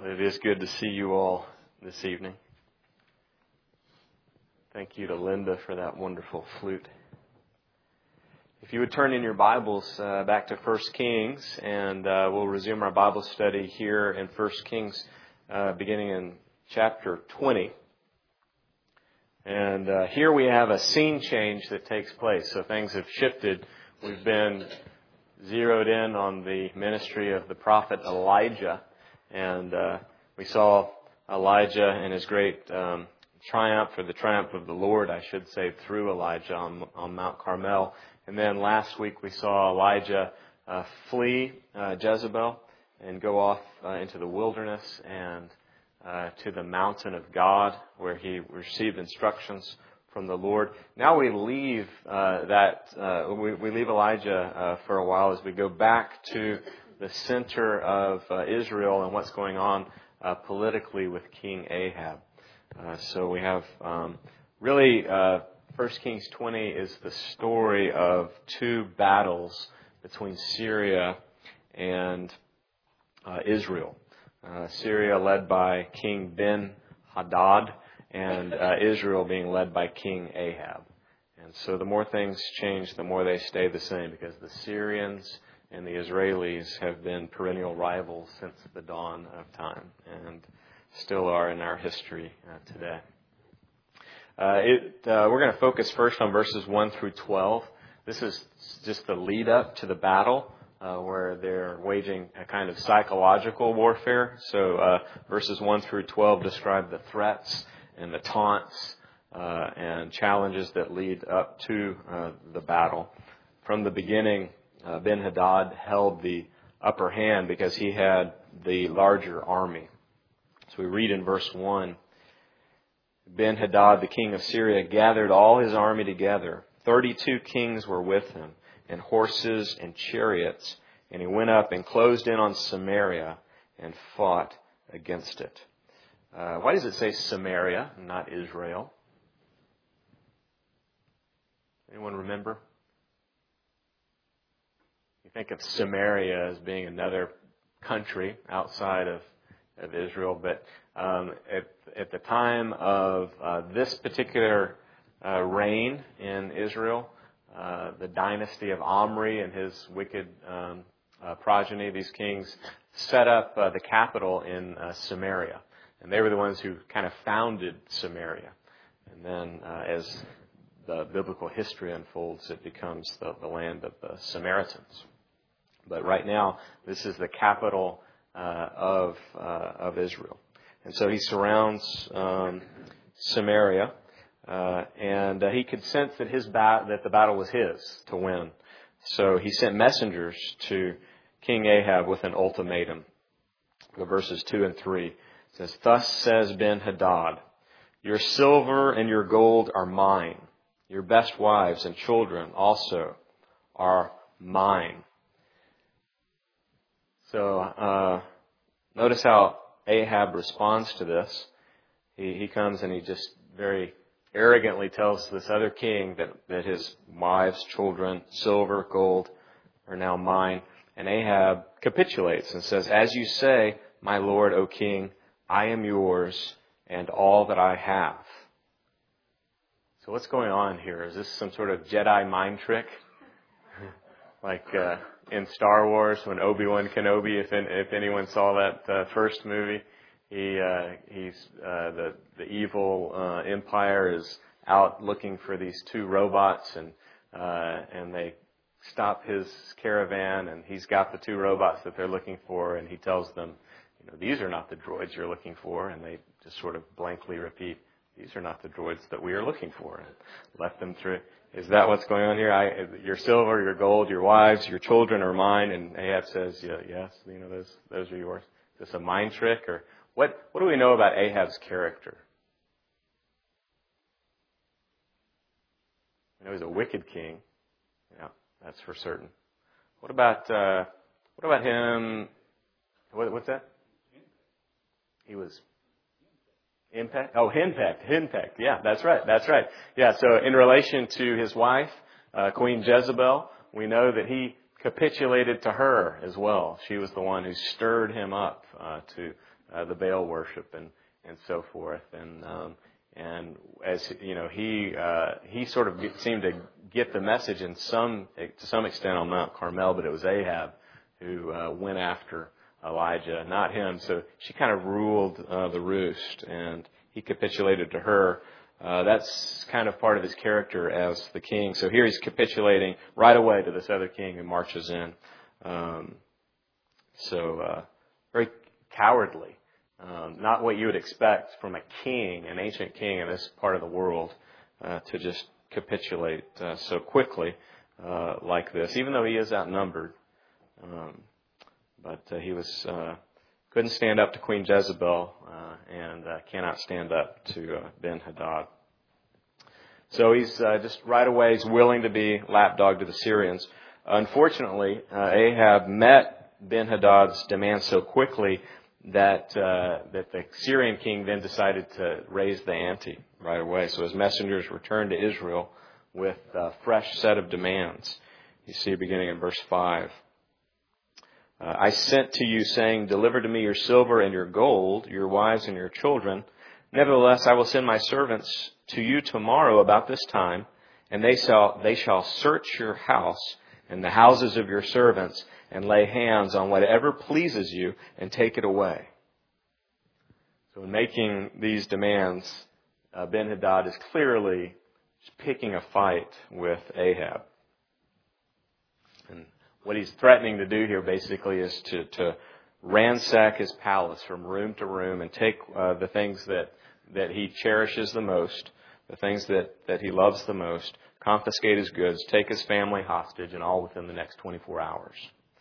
It is good to see you all this evening. Thank you to Linda for that wonderful flute. If you would turn in your Bibles back to 1 Kings, and we'll resume our Bible study here in 1 Kings, beginning in chapter 20. And here we have a scene change that takes place. So things have shifted. We've been zeroed in on the ministry of the prophet Elijah. And we saw Elijah and his great triumph, or the triumph of the Lord, I should say, through Elijah on Mount Carmel. And then last week we saw Elijah flee Jezebel and go off into the wilderness and to the mountain of God, where he received instructions from the Lord. Now we leave we leave Elijah for a while as we go back to the center of Israel and what's going on politically with King Ahab. So we have 1 Kings 20 is the story of two battles between Syria and Israel. Syria led by King Ben-Hadad, and Israel being led by King Ahab. And so the more things change, the more they stay the same, because the Syrians and the Israelis have been perennial rivals since the dawn of time, and still are in our history today. We're going to focus first on verses 1 through 12. This is just the lead up to the battle, where they're waging a kind of psychological warfare. So verses 1 through 12 describe the threats and the taunts and challenges that lead up to the battle. From the beginning, Ben-Hadad held the upper hand because he had the larger army. So we read in verse 1, Ben-Hadad, the king of Syria, gathered all his army together. 32 kings were with him, and horses and chariots. And he went up and closed in on Samaria and fought against it. Why does it say Samaria, not Israel? Anyone remember? You think of Samaria as being another country outside of Israel, but at the time of this particular reign in Israel, the dynasty of Omri and his wicked progeny, these kings, set up the capital in Samaria. And they were the ones who kind of founded Samaria. And then as the biblical history unfolds, it becomes the land of the Samaritans. But right now, this is the capital of Israel. And so he surrounds Samaria, and he could sense that that the battle was his to win. So he sent messengers to King Ahab with an ultimatum. Verses 2 and 3 says, "Thus says Ben-Hadad, your silver and your gold are mine. Your best wives and children also are mine." So notice how Ahab responds to this. He comes and he just very arrogantly tells this other king that his wives, children, silver, gold are now mine. And Ahab capitulates and says, "As you say, my lord, O king, I am yours and all that I have." So what's going on here? Is this some sort of Jedi mind trick? Like in Star Wars, when Obi-Wan Kenobi, if anyone saw that first movie, he's the evil empire is out looking for these two robots, and they stop his caravan, and he's got the two robots that they're looking for, and he tells them, "These are not the droids you're looking for," and they just sort of blankly repeat, "These are not the droids that we are looking for," and left them through. Is that what's going on here? Your silver, your gold, your wives, your children are mine. And Ahab says, "Yes, those are yours." Is this a mind trick, or what do we know about Ahab's character? He's a wicked king. Yeah, that's for certain. What about him? What's that? He was henpecked. Oh, henpecked. Yeah, that's right. Yeah, so in relation to his wife, Queen Jezebel, we know that he capitulated to her as well. She was the one who stirred him up to the Baal worship and so forth. And as you know, he sort of seemed to get the message to some extent on Mount Carmel, but it was Ahab who went after Elijah, not him. So she kind of ruled the roost, and he capitulated to her. That's kind of part of his character as the king. So here he's capitulating right away to this other king who marches in. Very cowardly. Not what you would expect from a king, an ancient king in this part of the world, to just capitulate so quickly like this, even though he is outnumbered. But he couldn't stand up to Queen Jezebel and cannot stand up to Ben-Hadad. So he's just right away he's willing to be lapdog to the Syrians. Unfortunately, Ahab met Ben-Hadad's demand so quickly that the Syrian king then decided to raise the ante right away. So his messengers returned to Israel with a fresh set of demands. You see beginning in verse 5. I sent to you saying, deliver to me your silver and your gold, your wives and your children. Nevertheless, I will send my servants to you tomorrow about this time, and they shall search your house and the houses of your servants and lay hands on whatever pleases you and take it away. So in making these demands, Ben-Hadad is clearly picking a fight with Ahab. And what he's threatening to do here basically is to ransack his palace from room to room and take the things that he cherishes the most, the things that he loves the most, confiscate his goods, take his family hostage, and all within the next 24 hours.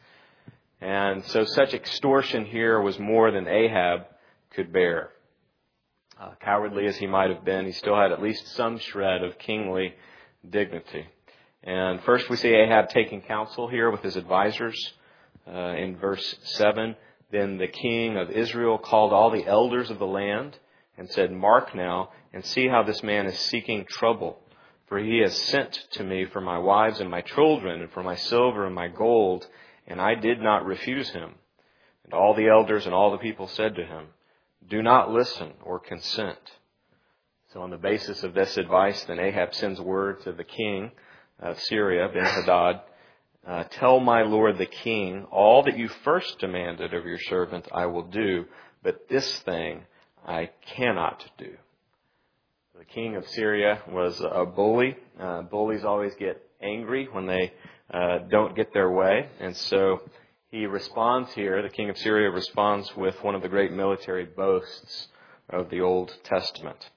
And so such extortion here was more than Ahab could bear. Cowardly as he might have been, he still had at least some shred of kingly dignity. And first we see Ahab taking counsel here with his advisors. In verse 7, then the king of Israel called all the elders of the land and said, mark now and see how this man is seeking trouble. For he has sent to me for my wives and my children and for my silver and my gold, and I did not refuse him. And all the elders and all the people said to him, do not listen or consent. So on the basis of this advice, then Ahab sends word to the king of Syria, Ben-Hadad, tell my lord the king, all that you first demanded of your servant I will do, but this thing I cannot do. The king of Syria was a bully. Bullies always get angry when they don't get their way. And so he responds here, the king of Syria responds with one of the great military boasts of the Old Testament.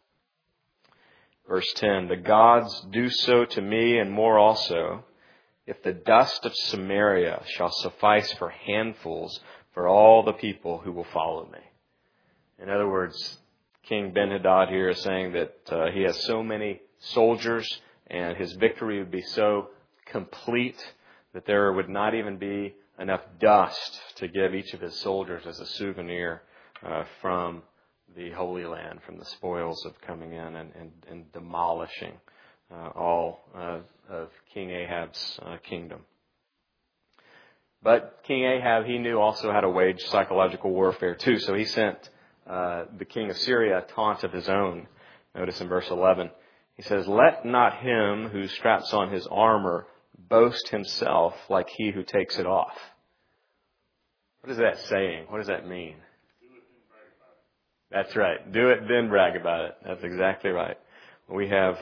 Verse 10, the gods do so to me and more also, if the dust of Samaria shall suffice for handfuls for all the people who will follow me. In other words, King Ben-Hadad here is saying that he has so many soldiers and his victory would be so complete that there would not even be enough dust to give each of his soldiers as a souvenir from the Holy Land, from the spoils of coming in and demolishing all of King Ahab's kingdom. But King Ahab, he knew also how to wage psychological warfare too, so he sent the king of Syria a taunt of his own. Notice in verse 11, he says, let not him who straps on his armor boast himself like he who takes it off. What is that saying? What does that mean? That's right. Do it, then brag about it. That's exactly right. We have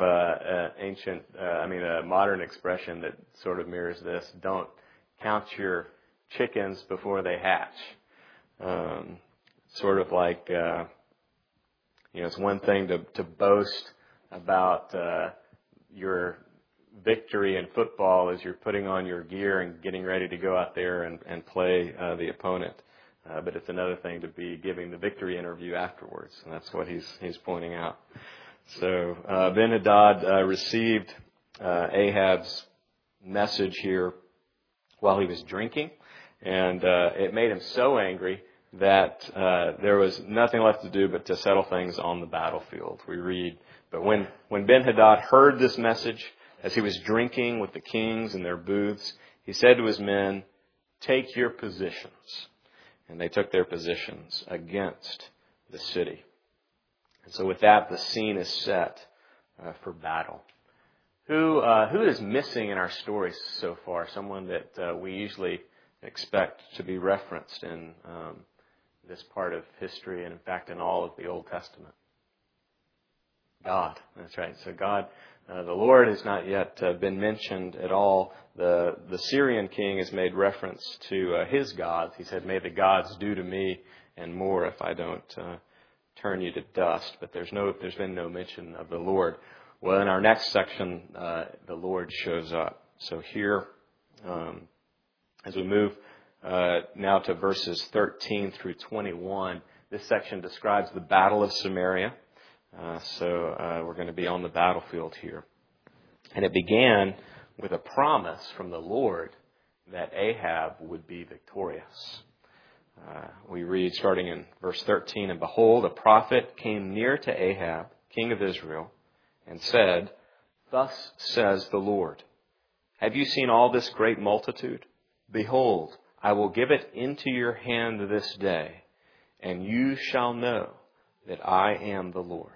a modern expression that sort of mirrors this. Don't count your chickens before they hatch. Sort of like, it's one thing to boast about your victory in football as you're putting on your gear and getting ready to go out there and play the opponent. But it's another thing to be giving the victory interview afterwards. And that's what he's pointing out. So Ben-Hadad received Ahab's message here while he was drinking. And it made him so angry that there was nothing left to do but to settle things on the battlefield. We read, but when Ben-Hadad heard this message, as he was drinking with the kings in their booths, he said to his men, take your positions. and they took their positions against the city. And so with that, the scene is set for battle. Who is missing in our story so far? Someone that we usually expect to be referenced in this part of history, and in fact in all of the Old Testament. God. That's right. So God, the Lord has not yet been mentioned at all. The Syrian king has made reference to his gods. He said, "May the gods do to me and more if I don't turn you to dust." But there's been no mention of the Lord. Well, in our next section, the Lord shows up. So here, as we move now to verses 13 through 21, this section describes the Battle of Samaria. So we're going to be on the battlefield here. And it began with a promise from the Lord that Ahab would be victorious. We read starting in verse 13, "And behold, a prophet came near to Ahab, king of Israel, and said, 'Thus says the Lord, have you seen all this great multitude? Behold, I will give it into your hand this day, and you shall know that I am the Lord.'"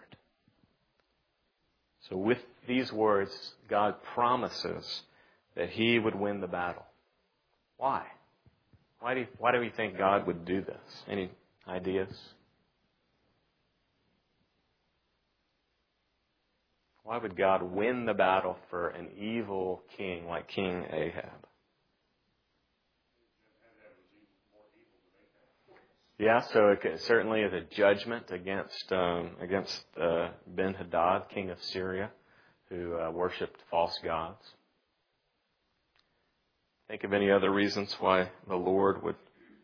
So with these words, God promises that He would win the battle. Why? Why do we think God would do this? Any ideas? Why would God win the battle for an evil king like King Ahab? Yeah, so it certainly is a judgment against Ben-Hadad, king of Syria, who worshipped false gods. Think of any other reasons why the Lord would...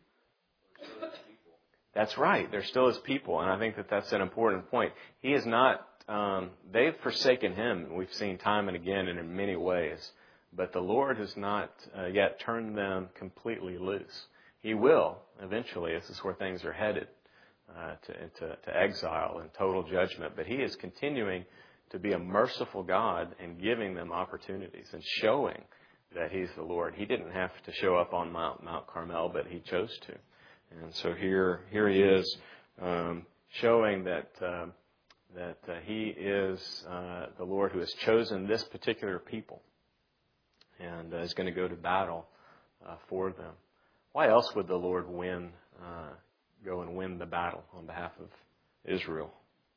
That's right. They're still His people, and I think that's an important point. He is not... they've forsaken Him, we've seen time and again and in many ways, but the Lord has not yet turned them completely loose. He will, eventually. This is where things are headed, to exile and total judgment. But He is continuing to be a merciful God and giving them opportunities and showing that He's the Lord. He didn't have to show up on Mount Carmel, but He chose to. And so here He is showing that He is the Lord who has chosen this particular people and is going to go to battle for them. Why else would the Lord go and win the battle on behalf of Israel?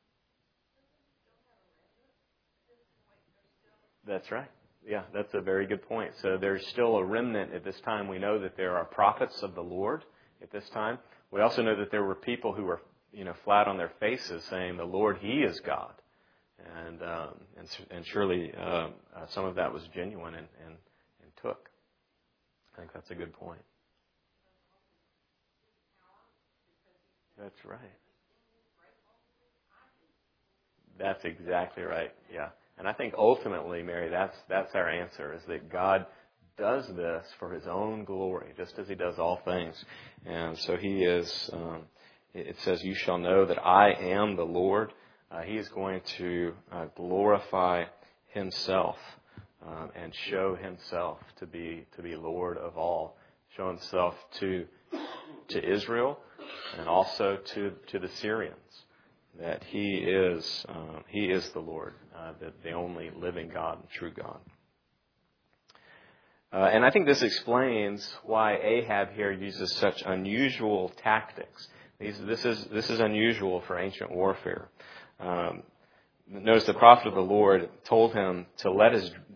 That's right. Yeah, that's a very good point. So there's still a remnant at this time. We know that there are prophets of the Lord at this time. We also know that there were people who were, flat on their faces saying, "The Lord, He is God," and surely some of that was genuine and took. I think that's a good point. That's right. That's exactly right. Yeah. And I think ultimately, Mary, that's our answer, is that God does this for His own glory, just as He does all things. And so He is, it says, "You shall know that I am the Lord." He is going to glorify Himself and show Himself to be Lord of all. Show Himself to Israel and also to the Syrians, that He is the Lord, the only living God and true God. And I think this explains why Ahab here uses such unusual tactics. This is unusual for ancient warfare. Notice the prophet of the Lord told him to let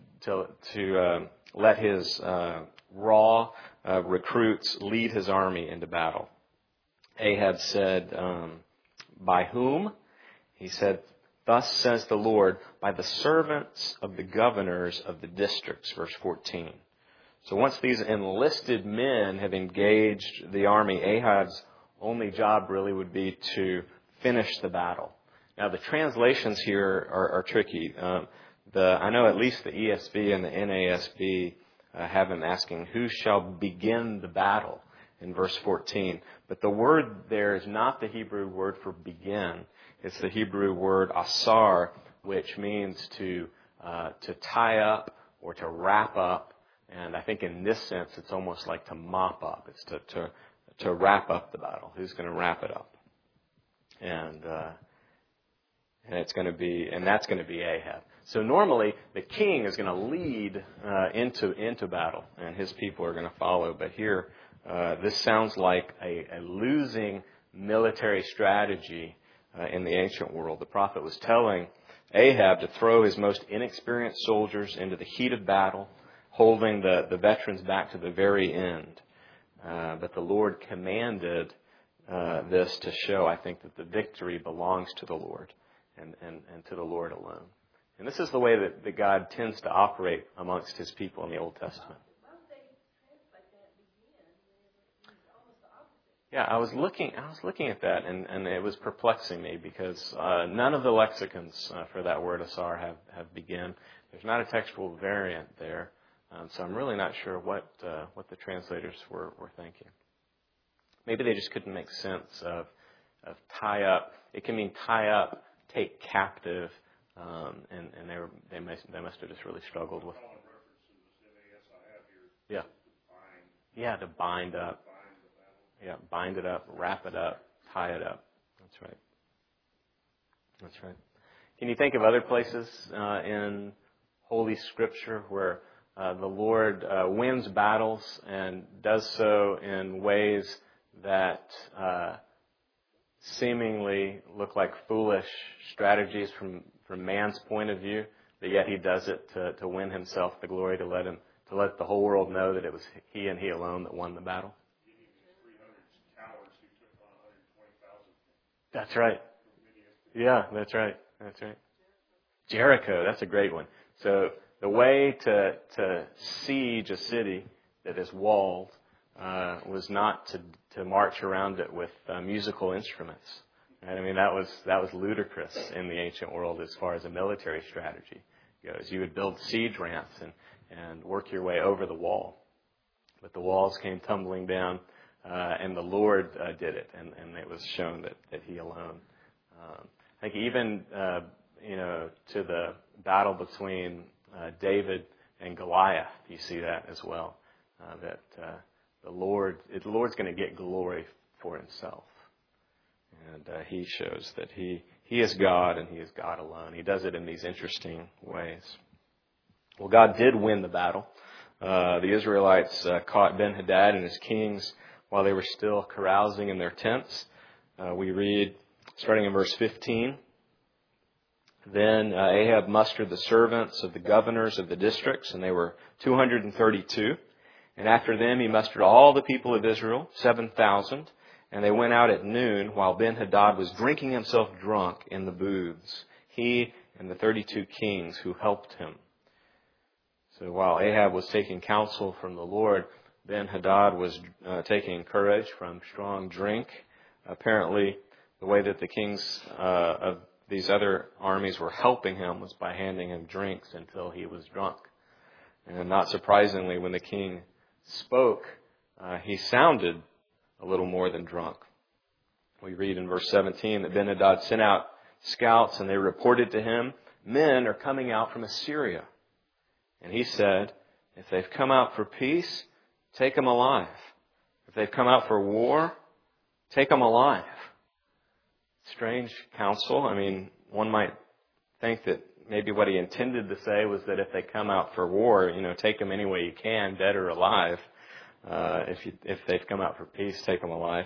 his raw recruits lead his army into battle. Ahab said, "By whom?" He said, "Thus says the Lord, by the servants of the governors of the districts," verse 14. So once these enlisted men have engaged the army, Ahab's only job really would be to finish the battle. Now the translations here are tricky. I know at least the ESV and the NASB have him asking, "Who shall begin the battle?" in verse 14. But the word there is not the Hebrew word for begin. It's the Hebrew word asar, which means to tie up or to wrap up. And I think in this sense, it's almost like to mop up. It's to wrap up the battle? Who's going to wrap it up? And that's going to be Ahab. So normally the king is going to lead into battle, and his people are going to follow. But here, this sounds like a losing military strategy in the ancient world. The prophet was telling Ahab to throw his most inexperienced soldiers into the heat of battle, holding the veterans back to the very end. But the Lord commanded this to show, I think, that the victory belongs to the Lord and to the Lord alone. And this is the way that God tends to operate amongst His people in the Old Testament. Yeah, I was looking at that, and it was perplexing me because none of the lexicons for that word asar have begin. There's not a textual variant there, so I'm really not sure what the translators were thinking. Maybe they just couldn't make sense of tie up. It can mean tie up, take captive, and they must have just really struggled with. Yeah, to bind up. Yeah, bind it up, wrap it up, tie it up. That's right. Can you think of other places in Holy Scripture where the Lord wins battles and does so in ways that seemingly look like foolish strategies from man's point of view, but yet He does it to win Himself the glory, to let the whole world know that it was He and He alone that won the battle? That's right. Yeah, that's right. Jericho, that's a great one. So the way to siege a city that is walled was not to march around it with musical instruments. Right? I mean, that was ludicrous in the ancient world as far as a military strategy goes. You would build siege ramps and work your way over the wall. But the walls came tumbling down. And the Lord did it, and it was shown that He alone. I think even to the battle between David and Goliath, you see that as well. That the Lord's going to get glory for Himself, and He shows that He is God and He is God alone. He does it in these interesting ways. Well, God did win the battle. The Israelites caught Ben-Hadad and his kings while they were still carousing in their tents. We read, starting in verse 15, Then Ahab mustered the servants of the governors of the districts, and they were 232. And after them he mustered all the people of Israel, 7,000. And they went out at noon while Ben-Hadad was drinking himself drunk in the booths, he and the 32 kings who helped him. So while Ahab was taking counsel from the Lord, Ben-Hadad was taking courage from strong drink. Apparently, the way that the kings of these other armies were helping him was by handing him drinks until he was drunk. And not surprisingly, when the king spoke, he sounded a little more than drunk. We read in verse 17 that Ben-Hadad sent out scouts, and they reported to him, Men are coming out from Assyria. And he said, If they've come out for peace, take them alive. If they've come out for war, take them alive. Strange counsel. I mean, one might think that maybe what he intended to say was that if they come out for war, take them any way you can, dead or alive. If they've come out for peace, take them alive.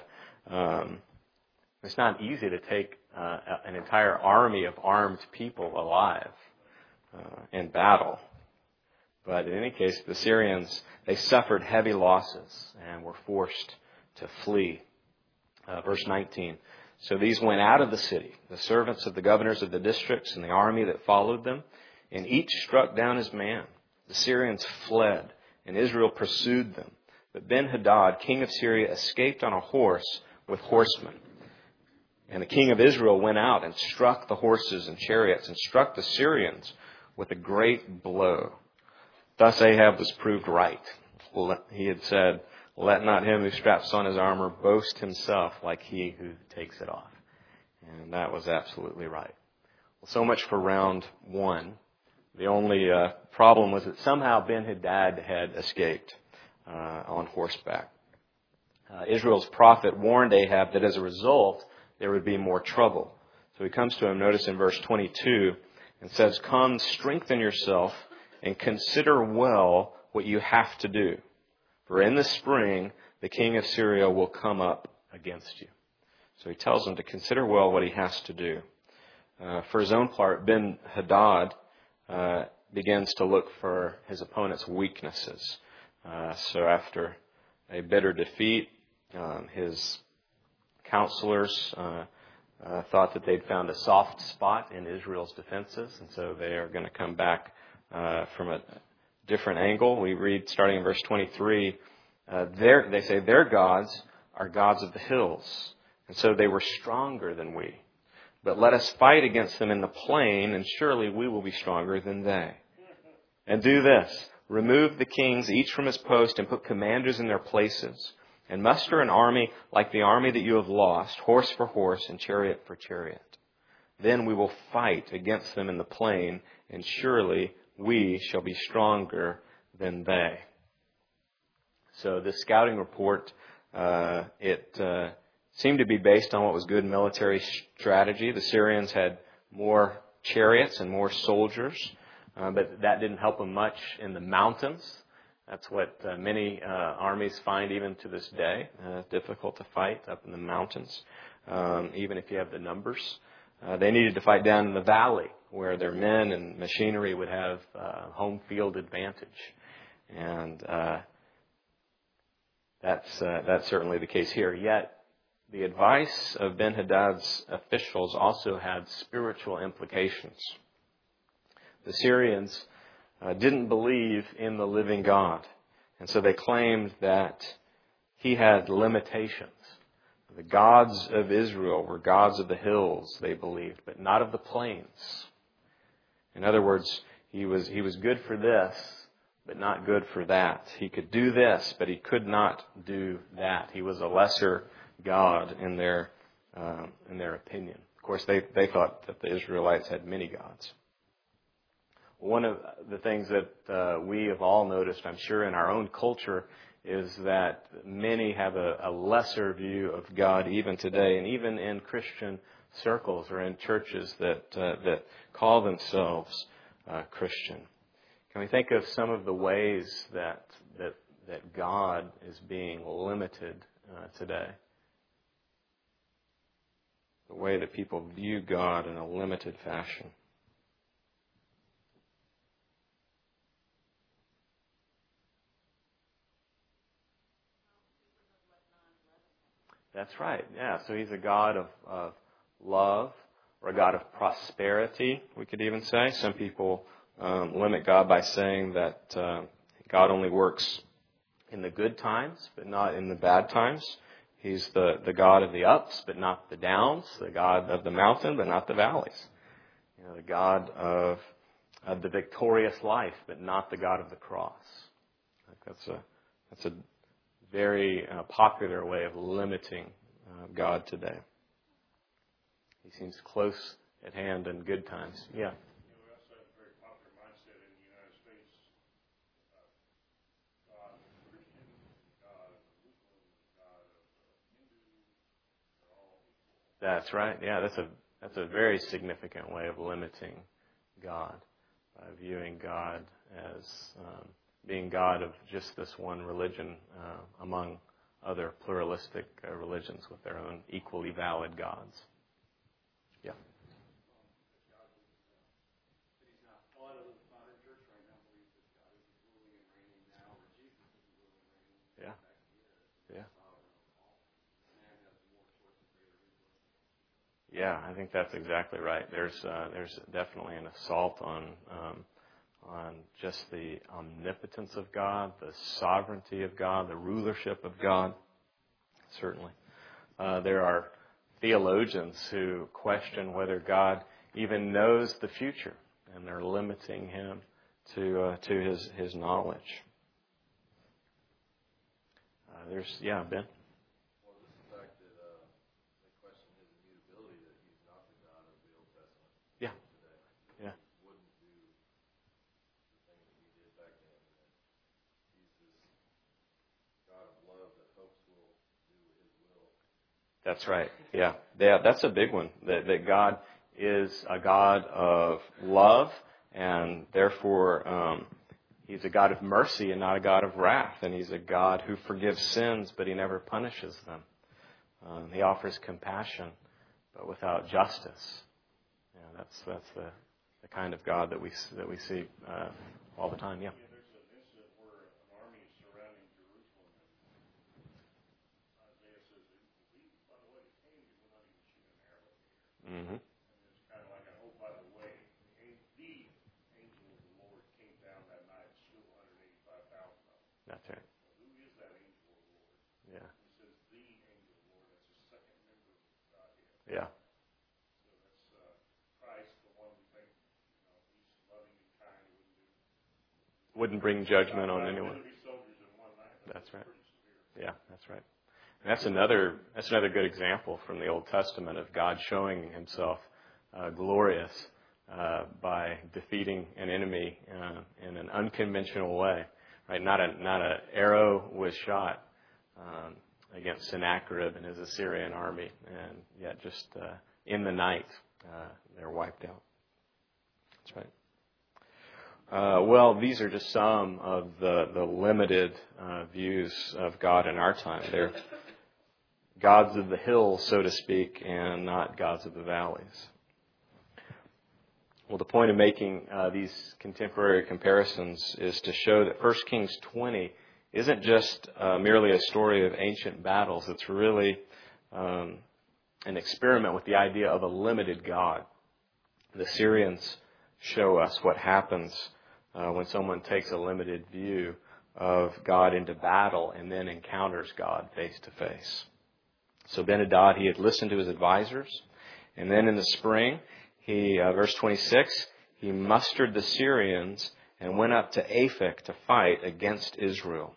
It's not easy to take an entire army of armed people alive in battle. But in any case, the Syrians, they suffered heavy losses and were forced to flee. Verse 19. So these went out of the city, the servants of the governors of the districts and the army that followed them, and each struck down his man. The Syrians fled, and Israel pursued them. But Ben-Hadad, king of Syria, escaped on a horse with horsemen. And the king of Israel went out and struck the horses and chariots and struck the Syrians with a great blow. Thus Ahab was proved right. He had said, Let not him who straps on his armor boast himself like he who takes it off. And that was absolutely right. Well, so much for round one. The only problem was that somehow Ben-Hadad had escaped on horseback. Israel's prophet warned Ahab that as a result, there would be more trouble. So he comes to him, notice in verse 22, and says, "Come, strengthen yourself, and consider well what you have to do. For in the spring, the king of Syria will come up against you." So he tells him to consider well what he has to do. For his own part, Ben-Hadad begins to look for his opponent's weaknesses. So after a bitter defeat, his counselors thought that they'd found a soft spot in Israel's defenses, and so they are going to come back from a different angle. We read, starting in verse 23, they say, "Their gods are gods of the hills, and so they were stronger than we. But let us fight against them in the plain, and surely we will be stronger than they. And do this, remove the kings each from his post, and put commanders in their places, and muster an army like the army that you have lost, horse for horse and chariot for chariot. Then we will fight against them in the plain, and surely we shall be stronger than they." So this scouting report, it seemed to be based on what was good military strategy. The Syrians had more chariots and more soldiers, but that didn't help them much in the mountains. That's what many armies find even to this day. Difficult to fight up in the mountains, even if you have the numbers. They needed to fight down in the valley where their men and machinery would have home field advantage. And that's certainly the case here. Yet, the advice of Ben-Hadad's officials also had spiritual implications. The Syrians didn't believe in the living God, and so they claimed that he had limitations. The gods of Israel were gods of the hills, they believed, but not of the plains. In other words, he was good for this, but not good for that. He could do this, but he could not do that. He was a lesser God in their opinion. Of course, they thought that the Israelites had many gods. One of the things that we have all noticed, I'm sure, in our own culture is that many have a lesser view of God even today, and even in Christian circles or in churches that call themselves Christian. Can we think of some of the ways that God is being limited today? The way that people view God in a limited fashion. That's right. Yeah. So he's a God of love, or a God of prosperity, we could even say. Some people limit God by saying that God only works in the good times, but not in the bad times. He's the God of the ups, but not the downs. The God of the mountain, but not the valleys. You know, the God of the victorious life, but not the God of the cross. That's a very popular way of limiting God today. He seems close at hand in good times. Yeah. That's right. Yeah, that's a very significant way of limiting God, viewing God as being God of just this one religion among other pluralistic religions with their own equally valid gods. Yeah. Yeah. Yeah. Yeah, I think that's exactly right. There's definitely an assault on just the omnipotence of God, the sovereignty of God, the rulership of God. Certainly, there are theologians who question whether God even knows the future, and they're limiting him to his knowledge. Ben. That's right. Yeah. Yeah, that's a big one. That God is a God of love, and therefore He's a God of mercy and not a God of wrath. And He's a God who forgives sins, but He never punishes them. He offers compassion, but without justice. Yeah, that's the kind of God that we see all the time. Yeah. There's an incident where an army is surrounding Jerusalem, and Isaiah says, by the way, the king will not even shoot an arrow here. Mm-hmm. And it's kind of like, oh, by the way, the angel of the Lord came down that night and slew 185,000 of them. That's right. Well, who is that angel of the Lord? Yeah. He says, the angel of the Lord. That's the second member of Godhead. Yeah. So that's Christ, the one we think, he's loving and kind. Wouldn't bring judgment on anyone. Soldiers in one night. That's right. Yeah, that's right. And that's another good example from the Old Testament of God showing Himself glorious by defeating an enemy in an unconventional way. Right? Not an arrow was shot against Sennacherib and his Assyrian army, and yet just in the night they're wiped out. That's right. Well, these are just some of the limited views of God in our time. They're gods of the hills, so to speak, and not gods of the valleys. Well, the point of making these contemporary comparisons is to show that 1 Kings 20 isn't just merely a story of ancient battles. It's really an experiment with the idea of a limited God. The Syrians show us what happens when someone takes a limited view of God into battle and then encounters God face to face. So Ben-Hadad, he had listened to his advisors, and then in the spring, verse 26, he mustered the Syrians and went up to Aphek to fight against Israel.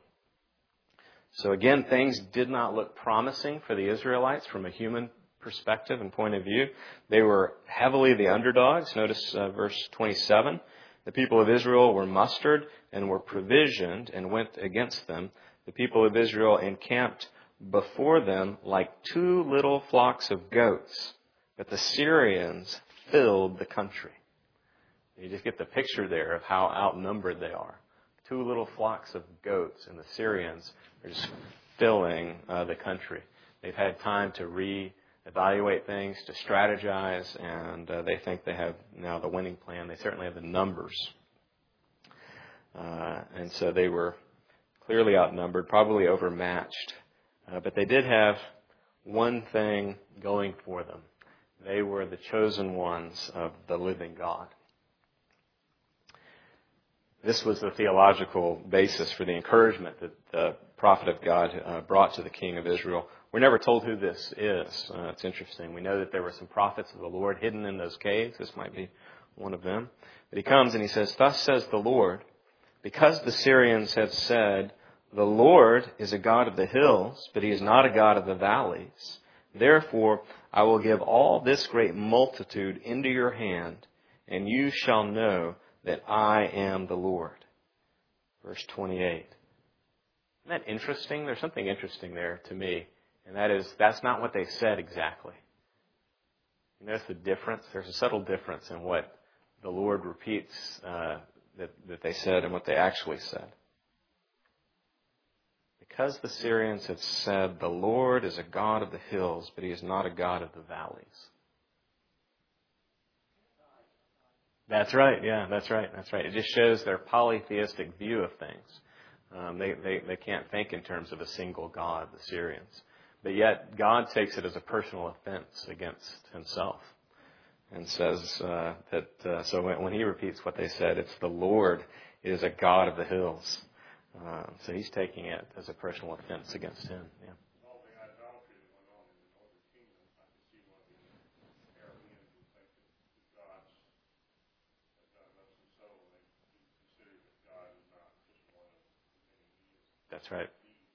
So again, things did not look promising for the Israelites from a human perspective and point of view. They were heavily the underdogs. Notice verse 27. The people of Israel were mustered and were provisioned and went against them. The people of Israel encamped before them like two little flocks of goats, but the Syrians filled the country. You just get the picture there of how outnumbered they are. Two little flocks of goats, and the Syrians are just filling the country. They've had time to reevaluate things, to strategize, and they think they have now the winning plan. They certainly have the numbers. And so they were clearly outnumbered, probably overmatched. But they did have one thing going for them. They were the chosen ones of the living God. This was the theological basis for the encouragement that the prophet of God brought to the king of Israel. We're never told who this is. It's interesting. We know that there were some prophets of the Lord hidden in those caves. This might be one of them. But he comes and he says, "Thus says the Lord, because the Syrians have said, 'The Lord is a God of the hills, but He is not a God of the valleys. Therefore, I will give all this great multitude into your hand, and you shall know that I am the Lord.'" Verse 28. Isn't that interesting? There's something interesting there to me, and that is, that's not what they said exactly. You notice the difference? There's a subtle difference in what the Lord repeats that they said and what they actually said. Because the Syrians have said, "The Lord is a God of the hills, but He is not a God of the valleys." That's right. Yeah, that's right. That's right. It just shows their polytheistic view of things. They can't think in terms of a single God, the Syrians. But yet God takes it as a personal offense against Himself and says so when He repeats what they said, it's the Lord is a God of the hills. So He's taking it as a personal offense against Him. Yeah. All the idolatry that went on in the northern kingdom, I can see one of the Arameans would think that the gods had done thus and so, and they consider that God is not just one of many deities. That's right.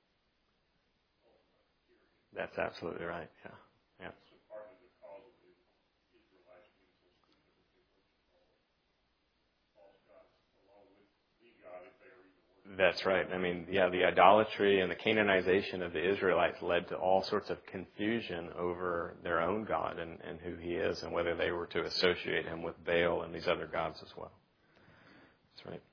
That's absolutely right. Yeah. Yeah. So part of the cause of the Israelites being so stupid that they worship all false gods along with the God, if they are even worshiping. That's right. I mean, yeah, the idolatry and the Canaanization of the Israelites led to all sorts of confusion over their own God and who he is and whether they were to associate him with Baal and these other gods as well. That's right.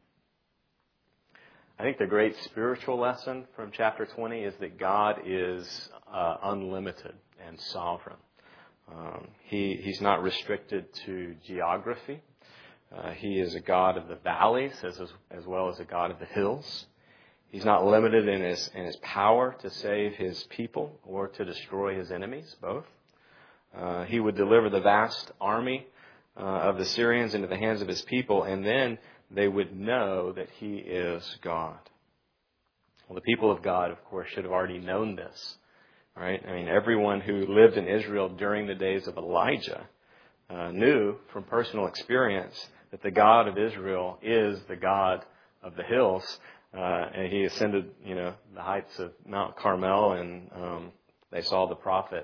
I think the great spiritual lesson from chapter 20 is that God is unlimited and sovereign. He's not restricted to geography. He is a God of the valleys as well as a God of the hills. He's not limited in his power to save his people or to destroy his enemies, both. He would deliver the vast army of the Syrians into the hands of his people, and then they would know that he is God. Well, the people of God, of course, should have already known this, right? I mean, everyone who lived in Israel during the days of Elijah knew from personal experience that the God of Israel is the God of the hills. And he ascended, the heights of Mount Carmel, and they saw the prophets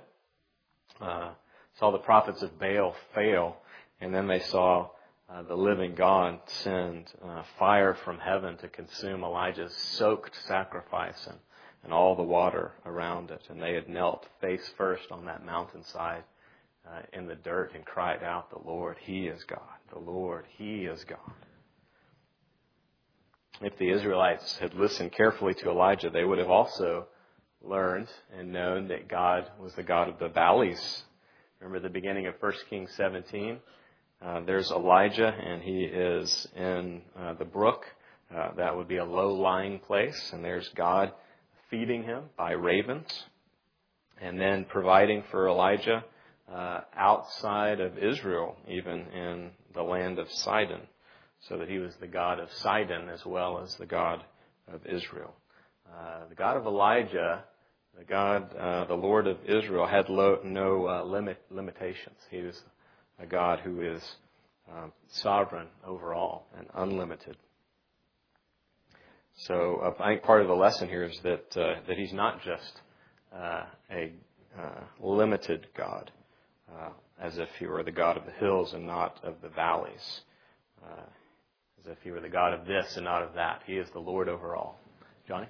of Baal fail, and then they saw the living God send fire from heaven to consume Elijah's soaked sacrifice and all the water around it. And they had knelt face first on that mountainside in the dirt and cried out, "The Lord, He is God. The Lord, He is God." If the Israelites had listened carefully to Elijah, they would have also learned and known that God was the God of the valleys. Remember the beginning of 1 Kings 17? There's Elijah, and he is in the brook. That would be a low-lying place. And there's God feeding him by ravens, and then providing for Elijah outside of Israel, even in the land of Sidon, so that he was the God of Sidon as well as the God of Israel. The God of Elijah, the Lord of Israel, had no limitations. He was a God who is sovereign over all and unlimited. So I think part of the lesson here is that He's not just a limited God, as if He were the God of the hills and not of the valleys, as if He were the God of this and not of that. He is the Lord over all. Johnny?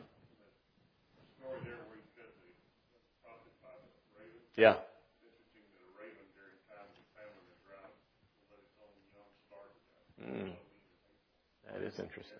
Yeah. That is interesting.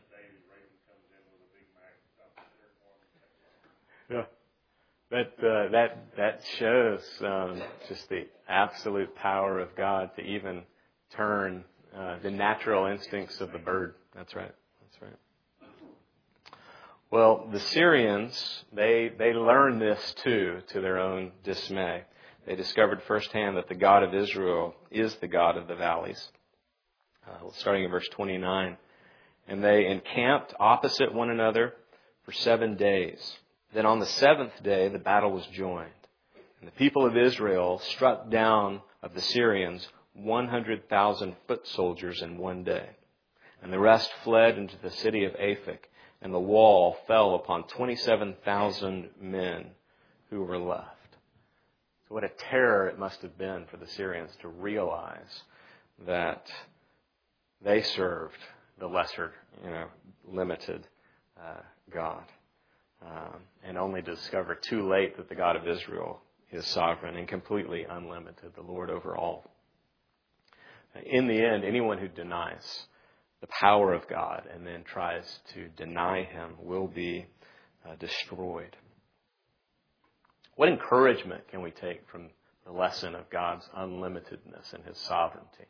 Yeah. That shows just the absolute power of God to even turn the natural instincts of the bird. That's right. That's right. Well, the Syrians, they learned this too, to their own dismay. They discovered firsthand that the God of Israel is the God of the valleys. Starting in verse 29. And they encamped opposite one another for 7 days. Then on the 7th day, the battle was joined. And the people of Israel struck down of the Syrians 100,000 foot soldiers in 1 day. And the rest fled into the city of Aphek. And the wall fell upon 27,000 men who were left. So what a terror it must have been for the Syrians to realize that they served the lesser, limited God. And only to discover too late that the God of Israel is sovereign and completely unlimited, the Lord over all. In the end, anyone who denies the power of God and then tries to deny Him will be destroyed. What encouragement can we take from the lesson of God's unlimitedness and His sovereignty?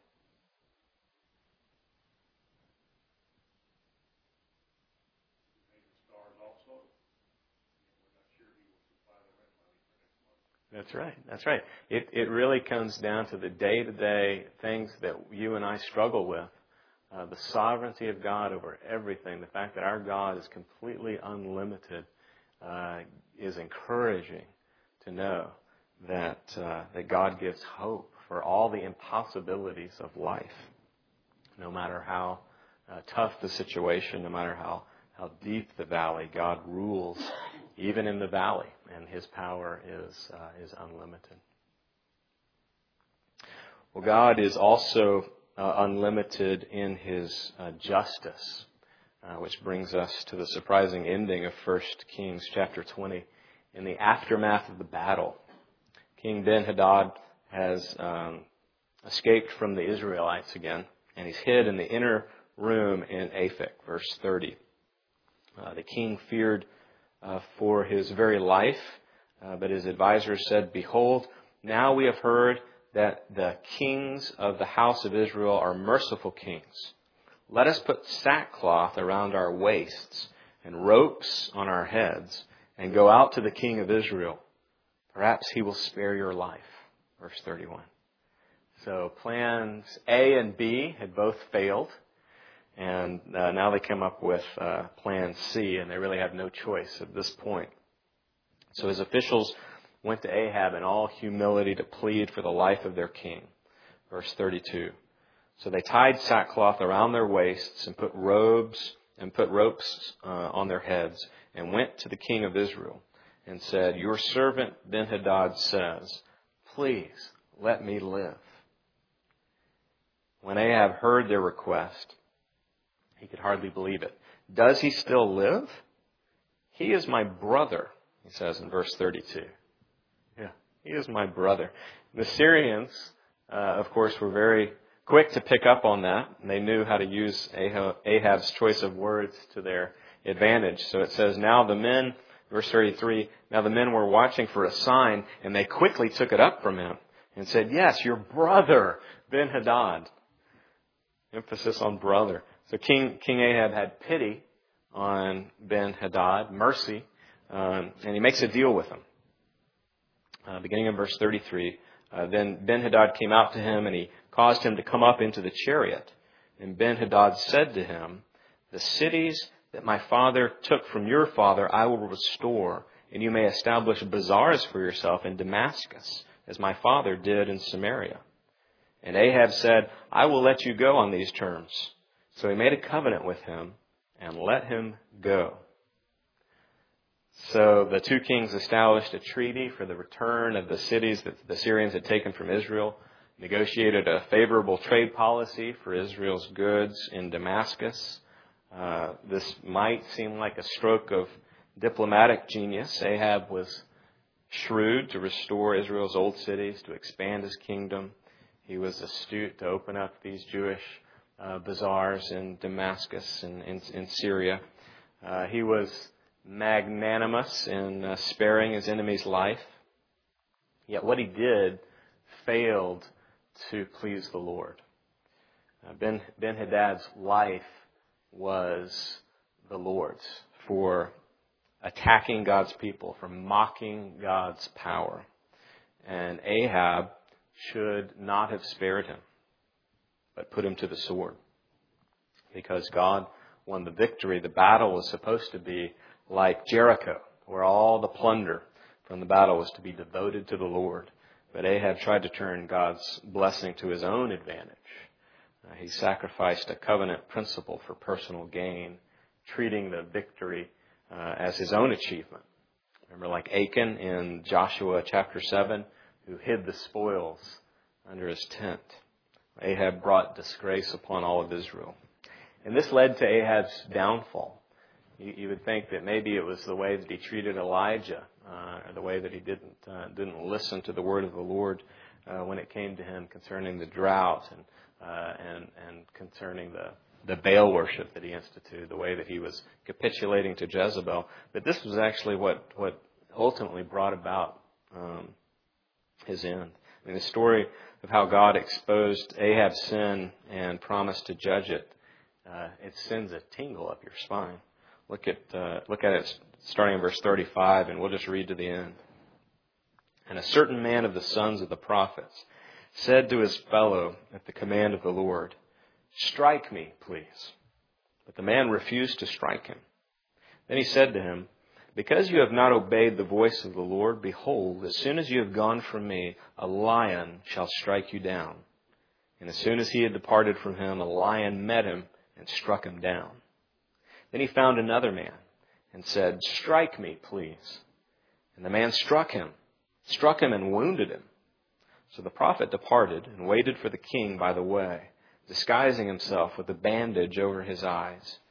That's right. That's right. It really comes down to the day-to-day things that you and I struggle with. The sovereignty of God over everything, the fact that our God is completely unlimited, is encouraging to know that God gives hope for all the impossibilities of life. No matter how tough the situation, no matter how deep the valley, God rules even in the valley, and His power is unlimited. Well, God is also unlimited in His justice. which brings us to the surprising ending of 1 Kings chapter 20. In the aftermath of the battle, King Ben-Hadad has escaped from the Israelites again, and he's hid in the inner room in Aphek, verse 30. The king feared for his very life, but his advisors said, "Behold, now we have heard that the kings of the house of Israel are merciful kings. Let us put sackcloth around our waists and ropes on our heads and go out to the king of Israel. Perhaps he will spare your life." Verse 31. So plans A and B had both failed. And now they come up with plan C, and they really have no choice at this point. So his officials went to Ahab in all humility to plead for the life of their king. Verse 32. So they tied sackcloth around their waists and put ropes on their heads and went to the king of Israel and said, "Your servant Ben-Hadad says, 'Please let me live.'" When Ahab heard their request, he could hardly believe it. "Does he still live? He is my brother," he says in verse 32. Yeah, he is my brother. The Syrians, of course, were very quick to pick up on that. They knew how to use Ahab's choice of words to their advantage. So it says, now the men, verse 33, now the men were watching for a sign, and they quickly took it up from him and said, "Yes, your brother, Ben-Hadad." Emphasis on brother. So King Ahab had pity on Ben-Hadad, mercy, and he makes a deal with him. Beginning in verse 33, then Ben-Hadad came out to him, and he caused him to come up into the chariot. And Ben-Hadad said to him, "The cities that my father took from your father I will restore, and you may establish bazaars for yourself in Damascus, as my father did in Samaria." And Ahab said, "I will let you go on these terms." So he made a covenant with him and let him go. So the two kings established a treaty for the return of the cities that the Syrians had taken from Israel, negotiated a favorable trade policy for Israel's goods in Damascus. This might seem like a stroke of diplomatic genius. Ahab was shrewd to restore Israel's old cities, to expand his kingdom. He was astute to open up these Jewish bazaars in Damascus and in Syria. He was magnanimous in sparing his enemy's life. Yet what he did failed to please the Lord. Ben-Hadad's life was the Lord's for attacking God's people, for mocking God's power. And Ahab should not have spared him, but put him to the sword. Because God won the victory. The battle was supposed to be like Jericho, where all the plunder from the battle was to be devoted to the Lord. But Ahab tried to turn God's blessing to his own advantage. He sacrificed a covenant principle for personal gain, treating the victory as his own achievement. Remember, like Achan in Joshua chapter 7, who hid the spoils under his tent. Ahab brought disgrace upon all of Israel. And this led to Ahab's downfall. You would think that maybe it was the way that he treated Elijah, or the way that he didn't listen to the word of the Lord when it came to him concerning the drought and concerning the Baal worship that he instituted, the way that he was capitulating to Jezebel. But this was actually what ultimately brought about his end. I mean, the story of how God exposed Ahab's sin and promised to judge it, it sends a tingle up your spine. Look at it starting in verse 35, and we'll just read to the end. "And a certain man of the sons of the prophets said to his fellow at the command of the Lord, 'Strike me, please.' But the man refused to strike him. Then he said to him, 'Because you have not obeyed the voice of the Lord, behold, as soon as you have gone from me, a lion shall strike you down.' And as soon as he had departed from him, a lion met him and struck him down. Then he found another man and said, 'Strike me, please.' And the man struck him and wounded him. So the prophet departed and waited for the king by the way, disguising himself with a bandage over his eyes.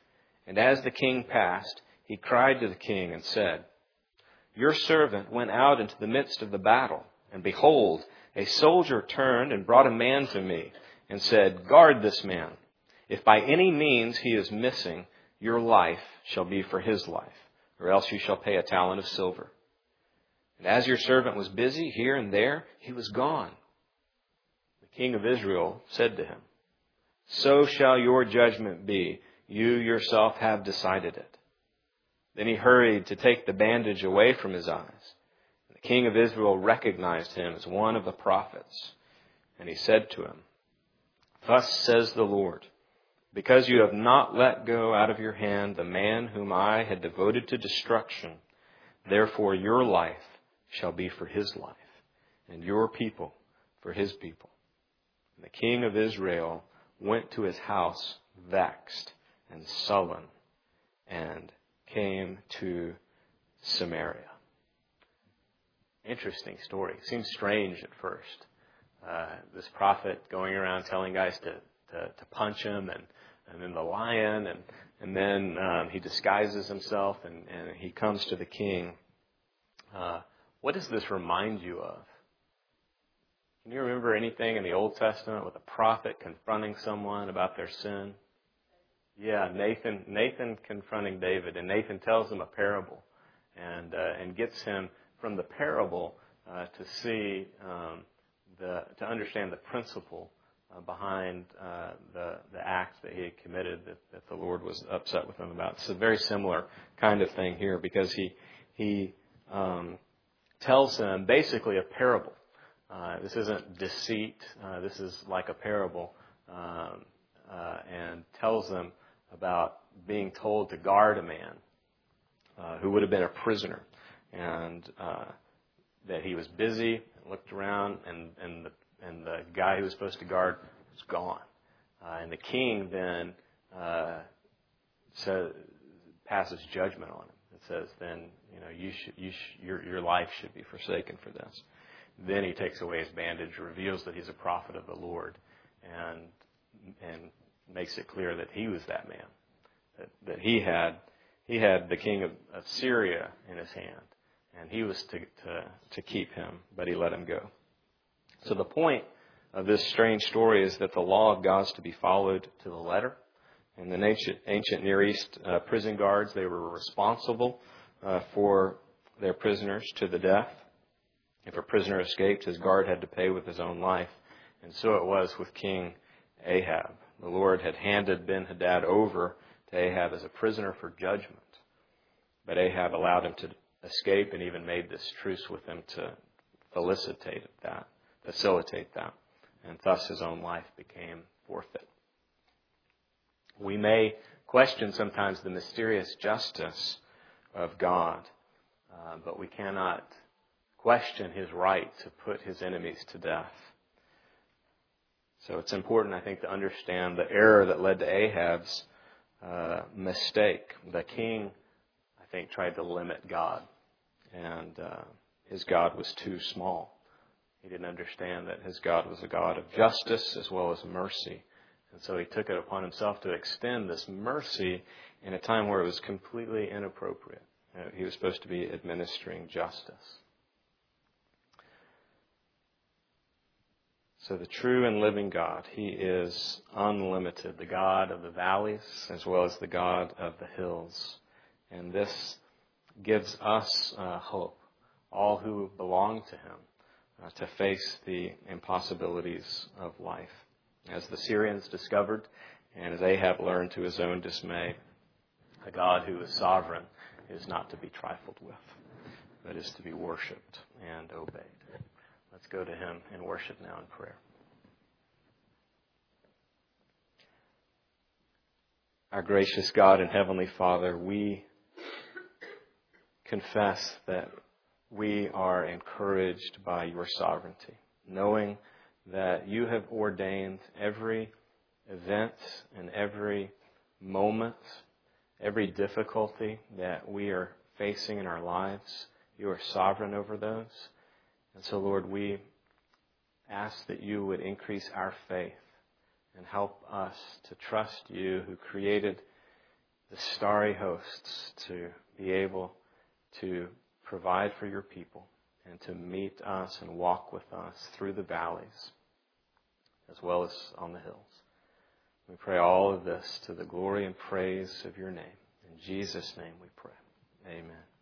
And as the king passed, he cried to the king and said, Your servant went out into the midst of the battle, and behold, a soldier turned and brought a man to me, and said, Guard this man. If by any means he is missing, your life shall be for his life, or else you shall pay a talent of silver. And as your servant was busy here and there, he was gone. The king of Israel said to him, So shall your judgment be. You yourself have decided it. Then he hurried to take the bandage away from his eyes. And the king of Israel recognized him as one of the prophets. And he said to him, Thus says the Lord, because you have not let go out of your hand the man whom I had devoted to destruction, therefore your life shall be for his life, and your people for his people. And the king of Israel went to his house vexed and sullen, and came to Samaria. Interesting story. Seems strange at first. This prophet going around telling guys to punch him, and then the lion, and then he disguises himself, and he comes to the king. What does this remind you of? Can you remember anything in the Old Testament with a prophet confronting someone about their sin? Yeah, Nathan confronting David, and Nathan tells him a parable, and gets him from the parable to see to understand the principle behind the act that he had committed that the Lord was upset with him about. It's a very similar kind of thing here, because he tells him basically a parable. This isn't deceit. This is like a parable, and tells them about being told to guard a man who would have been a prisoner, and that he was busy and looked around, and the guy he was supposed to guard was gone. And the king then passes judgment on him. It says, then your life should be forsaken for this. Then he takes away his bandage, reveals that he's a prophet of the Lord, and makes it clear that he was that man, that he had the king of Syria in his hand, and he was to keep him, but he let him go. So the point of this strange story is that the law of God is to be followed to the letter. In the ancient Near East prison guards, they were responsible for their prisoners to the death. If a prisoner escaped, his guard had to pay with his own life. And so it was with King Ahab. The Lord had handed Ben-Hadad over to Ahab as a prisoner for judgment. But Ahab allowed him to escape, and even made this truce with him to facilitate that. And thus his own life became forfeit. We may question sometimes the mysterious justice of God, but we cannot question his right to put his enemies to death. So it's important, I think, to understand the error that led to Ahab's mistake. The king, I think, tried to limit God, and his God was too small. He didn't understand that his God was a God of justice as well as mercy. And so he took it upon himself to extend this mercy in a time where it was completely inappropriate. He was supposed to be administering justice. So the true and living God, he is unlimited, the God of the valleys as well as the God of the hills. And this gives us hope, all who belong to him, to face the impossibilities of life. As the Syrians discovered, and as Ahab learned to his own dismay, a God who is sovereign is not to be trifled with, but is to be worshipped and obeyed. Let's go to him in worship now in prayer. Our gracious God and Heavenly Father, we confess that we are encouraged by your sovereignty, knowing that you have ordained every event and every moment, every difficulty that we are facing in our lives. You are sovereign over those. And so, Lord, we ask that you would increase our faith and help us to trust you who created the starry hosts to be able to provide for your people and to meet us and walk with us through the valleys as well as on the hills. We pray all of this to the glory and praise of your name. In Jesus' name we pray. Amen.